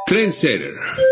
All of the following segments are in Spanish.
Trendsetter.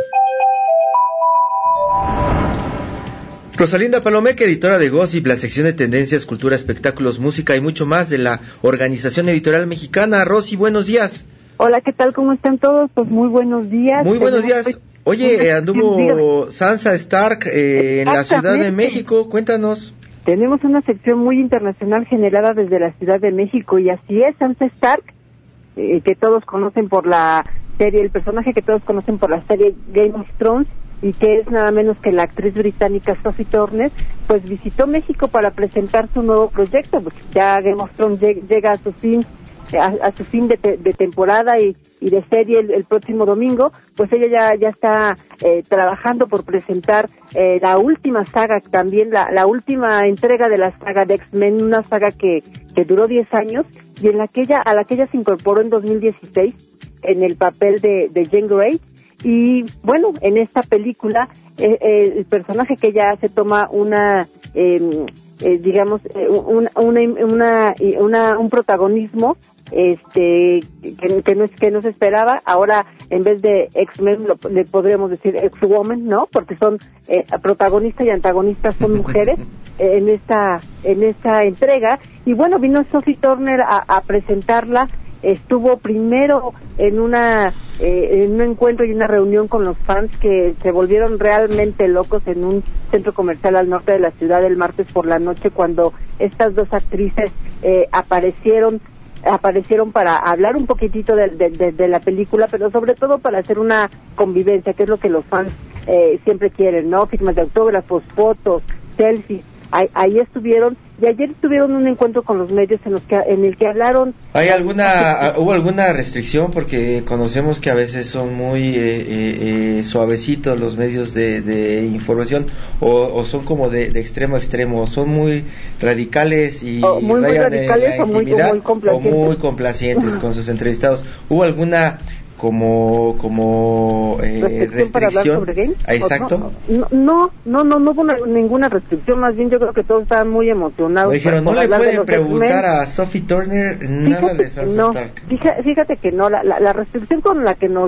Rosalinda Palomeque, editora de Gossip, la sección de tendencias, cultura, espectáculos, música y mucho más de la Organización Editorial Mexicana. Rosy, buenos días. Hola, ¿qué tal? ¿Cómo están todos? Pues muy buenos días. Muy buenos días. Oye, anduvo Sansa Stark en la Ciudad de México, cuéntanos. Tenemos una sección muy internacional generada desde la Ciudad de México, y así es, Sansa Stark, que todos conocen por la serie, el personaje que todos conocen por la serie Game of Thrones, y que es nada menos que la actriz británica Sophie Turner, pues visitó México para presentar su nuevo proyecto, porque ya Game of Thrones llega a su fin, de temporada y de serie el próximo domingo. Pues ella ya está trabajando por presentar la última saga, también la última entrega de la saga de X-Men, una saga que duró 10 años, y a la que ella se incorporó en 2016 en el papel de Jean Grey. Y bueno, en esta película el personaje que ella hace toma un protagonismo que no se esperaba. Ahora, en vez de X-Men, le podríamos decir X-Woman, ¿no? Porque son protagonista y antagonistas son mujeres en esta entrega. Y bueno, vino Sophie Turner a presentarla. Estuvo primero en un encuentro y una reunión con los fans, que se volvieron realmente locos en un centro comercial al norte de la ciudad el martes por la noche, cuando estas dos actrices aparecieron para hablar un poquitito de la película, pero sobre todo para hacer una convivencia, que es lo que los fans siempre quieren, ¿no? Firmas de autógrafos, fotos, selfies. Ahí estuvieron, y ayer tuvieron un encuentro con los medios en el que hablaron. ¿Hubo alguna restricción? Porque conocemos que a veces son muy suavecitos los medios de información, o son como de extremo a extremo, son muy radicales y muy radicales, o muy complacientes, o muy complacientes con sus entrevistados. ¿Hubo alguna restricción para hablar sobre games? Exacto. No hubo ninguna restricción, más bien yo creo que todos estaban muy emocionados. Dijeron, no le pueden preguntar a Sophie Turner nada de Sansa Stark. Fíjate que no, la restricción con la que nos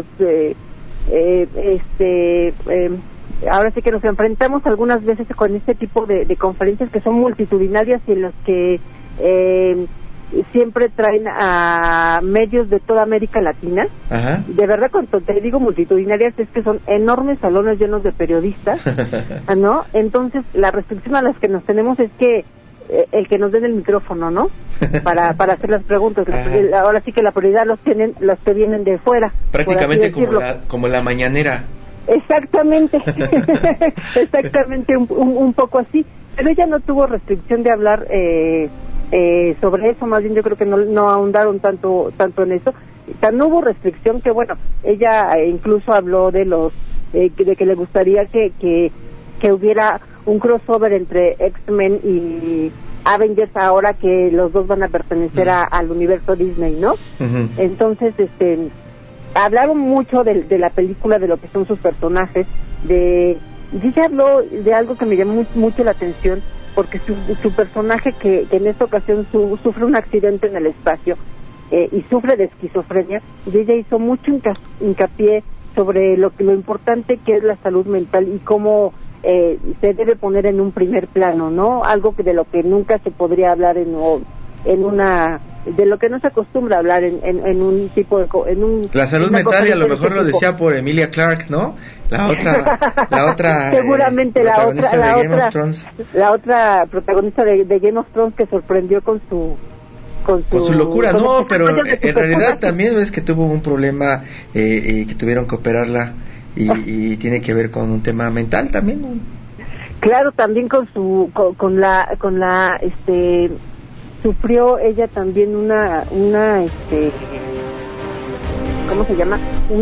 ahora sí que nos enfrentamos algunas veces con este tipo de conferencias que son multitudinarias, y en las que siempre traen a medios de toda América Latina. Ajá. De verdad, cuando te digo multitudinarias, es que son enormes salones llenos de periodistas, ¿no? Entonces, la restricción a las que nos tenemos es que el que nos den el micrófono, ¿no? Para hacer las preguntas. Ahora sí que la prioridad los tienen los que vienen de fuera. Prácticamente como la mañanera. Exactamente. Exactamente, un poco así. Pero ella no tuvo restricción de hablar sobre eso, más bien yo creo que no ahondaron tanto en eso. No hubo restricción, que bueno, ella incluso habló de que le gustaría que hubiera un crossover entre X-Men y Avengers, ahora que los dos van a pertenecer al universo Disney, ¿no? Uh-huh. Entonces, hablaron mucho de la película, de lo que son sus personajes, y ella habló de algo que me llamó mucho la atención, porque su personaje, que en esta ocasión sufre un accidente en el espacio y sufre de esquizofrenia, y ella hizo mucho hincapié sobre lo importante que es la salud mental y cómo se debe poner en un primer plano, ¿no? Algo de lo que nunca se podría hablar de lo que no se acostumbra a hablar en un tipo de la salud mental, y a lo mejor lo decía por Emilia Clarke, ¿no? La otra seguramente la otra protagonista de Game of Thrones, que sorprendió con su locura, no, pero en realidad también es que tuvo un problema, que tuvieron que operarla, y tiene que ver con un tema mental también, ¿no? Claro, también sufrió ella también una ¿cómo se llama?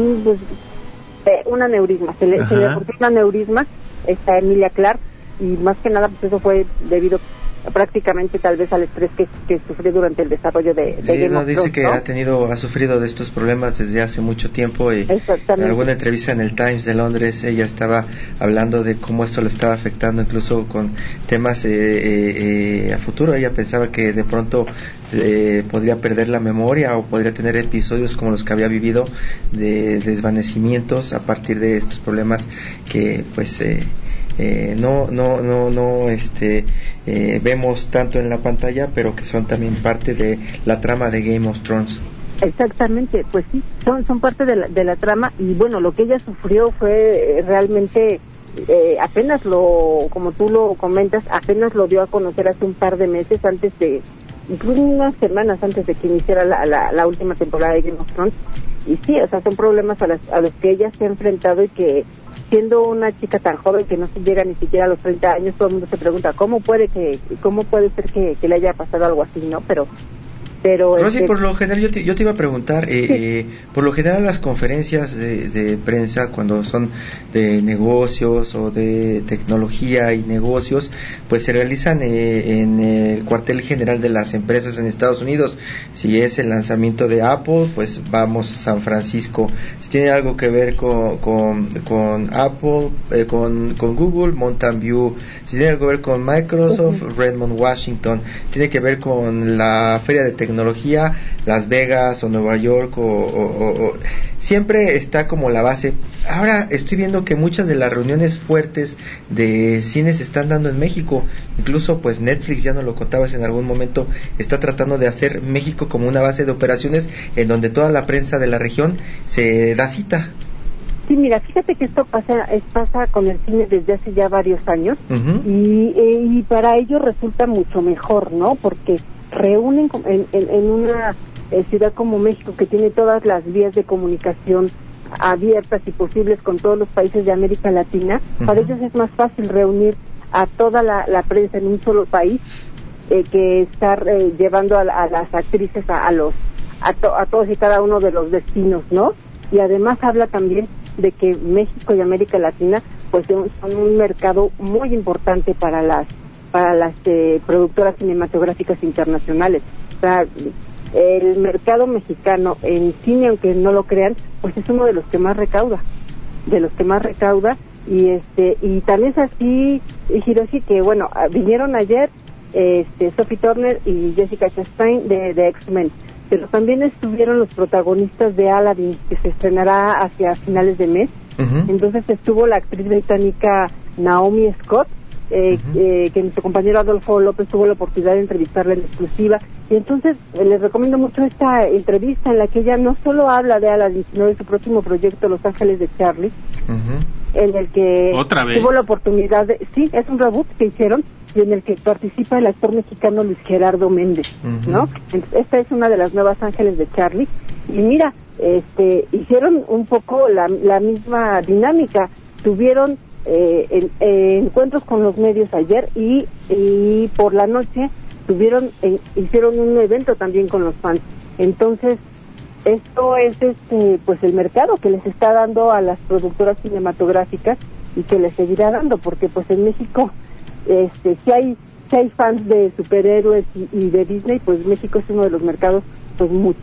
Un aneurisma, se le ocurrió un aneurisma, Emilia Clarke, y más que nada pues eso fue debido prácticamente tal vez al estrés que sufrió durante el desarrollo de Game of dice Thrones, que ¿no? ha sufrido de estos problemas desde hace mucho tiempo, y en alguna entrevista en el Times de Londres ella estaba hablando de cómo esto le estaba afectando incluso con temas a futuro. Ella pensaba que de pronto podría perder la memoria o podría tener episodios como los que había vivido de desvanecimientos a partir de estos problemas que pues vemos tanto en la pantalla, pero que son también parte de la trama de Game of Thrones. Exactamente, pues sí, son parte de la trama, y bueno, lo que ella sufrió fue realmente apenas como tú lo comentas, apenas lo dio a conocer hace un par de meses, incluso unas semanas antes de que iniciara la última temporada de Game of Thrones. Y sí, o sea, son problemas a los que ella se ha enfrentado, y que siendo una chica tan joven que no se llega ni siquiera a los 30 años, todo el mundo se pregunta cómo puede ser que le haya pasado algo así, ¿no? Pero Rosy, por lo general yo te iba a preguntar, sí. Por lo general las conferencias de prensa, cuando son de negocios o de tecnología y negocios, pues se realizan en el cuartel general de las empresas en Estados Unidos. Si es el lanzamiento de Apple, pues vamos a San Francisco. Si tiene algo que ver con Apple, con Google, Mountain View. Si tiene algo que ver con Microsoft, Redmond, Washington. Tiene que ver con la feria de tecnología, Las Vegas o Nueva York, o siempre está como la base. Ahora estoy viendo que muchas de las reuniones fuertes de cine se están dando en México. Incluso pues Netflix, ya nos lo contabas en algún momento, está tratando de hacer México como una base de operaciones en donde toda la prensa de la región se da cita. Sí, mira, fíjate que esto pasa con el cine desde hace ya varios años. Uh-huh. y para ellos resulta mucho mejor, ¿no? Porque reúnen en una ciudad como México, que tiene todas las vías de comunicación abiertas y posibles con todos los países de América Latina. Uh-huh. Para ellos es más fácil reunir a toda la prensa en un solo país que estar llevando a las actrices a todos y cada uno de los destinos, ¿no? Y además habla también de que México y América Latina pues son un mercado muy importante para las productoras cinematográficas internacionales. O sea, el mercado mexicano en cine, aunque no lo crean, pues es uno de los que más recauda, y también es así, Hiroshi, que bueno, vinieron ayer Sophie Turner y Jessica Chastain de X-Men, pero también estuvieron los protagonistas de Aladdin, que se estrenará hacia finales de mes. Uh-huh. Entonces estuvo la actriz británica Naomi Scott, que nuestro compañero Adolfo López tuvo la oportunidad de entrevistarla en exclusiva, y entonces les recomiendo mucho esta entrevista, en la que ella no solo habla de Aladdin, sino de su próximo proyecto Los Ángeles de Charlie. Uh-huh. En el que tuvo la oportunidad sí, es un reboot que hicieron, y en el que participa el actor mexicano Luis Gerardo Méndez, uh-huh. ¿no? Entonces, esta es una de las nuevas Ángeles de Charlie, y mira, hicieron un poco la misma dinámica. Tuvieron encuentros con los medios ayer, y por la noche hicieron un evento también con los fans. Entonces esto es pues el mercado que les está dando a las productoras cinematográficas, y que les seguirá dando, porque pues en México si hay fans de superhéroes y de Disney, pues México es uno de los mercados pues muy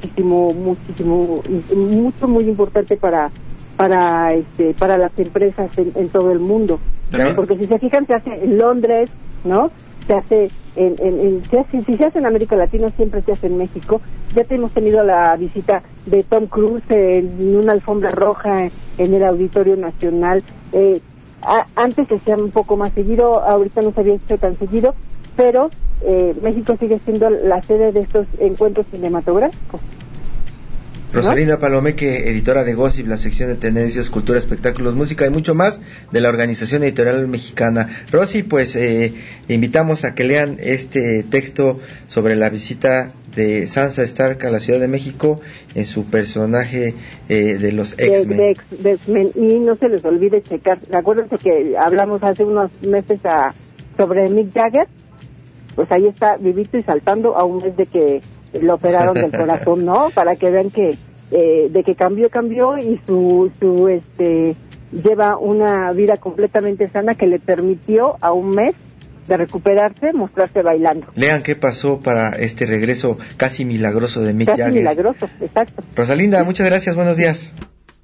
importante para las empresas en todo el mundo. Porque si se fijan, se hace en Londres, ¿no? Se hace si se hace en América Latina, siempre se hace en México. Ya hemos tenido la visita de Tom Cruise en una alfombra roja en el Auditorio Nacional. Antes se hacía un poco más seguido, ahorita no se había hecho tan seguido, pero México sigue siendo la sede de estos encuentros cinematográficos. Rosalinda Palomeque, editora de Gossip, la sección de tendencias, cultura, espectáculos, música y mucho más de la Organización Editorial Mexicana. Rosy, pues invitamos a que lean este texto sobre la visita de Sansa Stark a la Ciudad de México en su personaje de los X-Men. De X-Men. Y no se les olvide checar, acuérdense que hablamos hace unos meses sobre Mick Jagger, pues ahí está vivito y saltando a un mes de que lo operaron del corazón, ¿no? Para que vean que de que cambió, y su lleva una vida completamente sana, que le permitió a un mes recuperarse, mostrarse bailando. Lean qué pasó para este regreso casi milagroso de Mick Jagger. Casi milagroso, exacto. Rosalinda, muchas gracias, buenos días.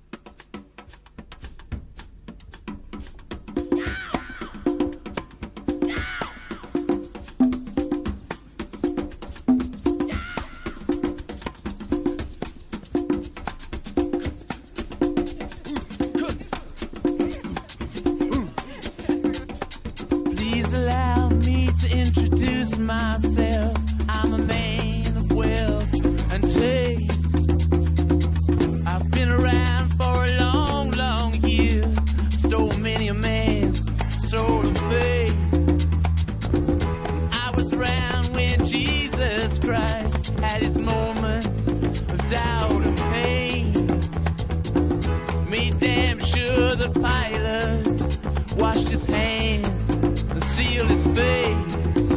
Myself, I'm a man of wealth and taste. I've been around for a long, long year. Stole many a man's soul of faith. I was around when Jesus Christ had his moment of doubt and pain. Made damn sure the Pilate washed his hands and sealed his face.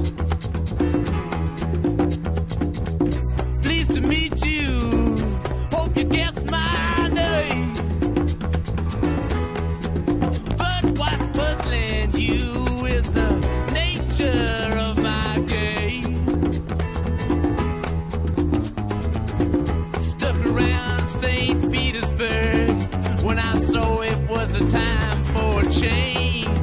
Meet you, hope you guess my name. But what's puzzling you is the nature of my game. Stuck around St. Petersburg when I saw it was a time for a change.